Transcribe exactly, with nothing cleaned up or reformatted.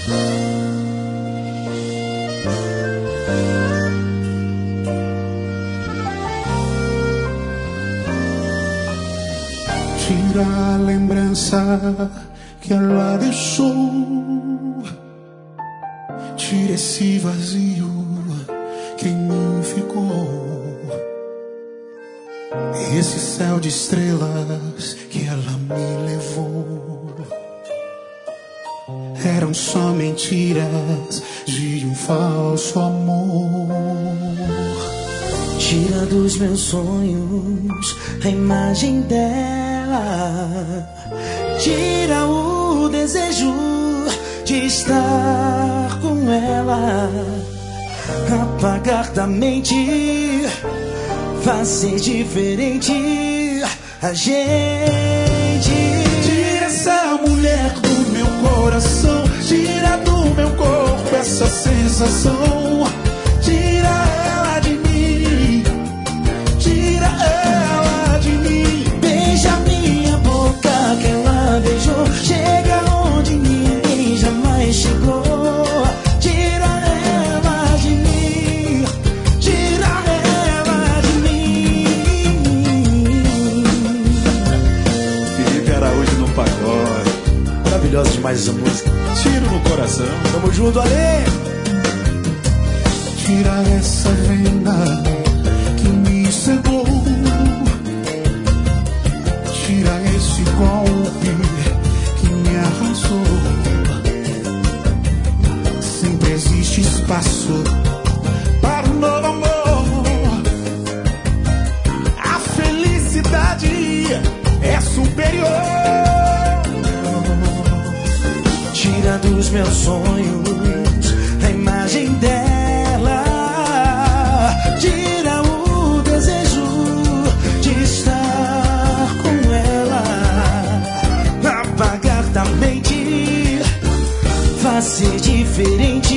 Tira a lembrança que ela deixou, tira esse vazio que em mim ficou, esse céu de estrelas que ela me levou. Eram só mentiras de um falso amor. Tira dos meus sonhos a imagem dela, tira o desejo de estar com ela, apagar da mente, fazer diferente a gente. Tira essa mulher do meu coração, tira do meu corpo essa sensação, tira ela de mim, tira ela de mim. Beija minha boca que ela beijou, chega onde ninguém jamais chegou. Tira ela de mim, tira ela de mim. Felipe Araújo no pagode. Maravilhosa demais essa música. Tiro no coração. Tamo junto, Ale. Tira essa venda que me cegou, tira esse golpe que me arrasou. Sempre existe espaço para um novo amor. A felicidade é superior. Tira dos meus sonhos a imagem dela, tira o desejo de estar com ela, apagar da mente, fazer diferente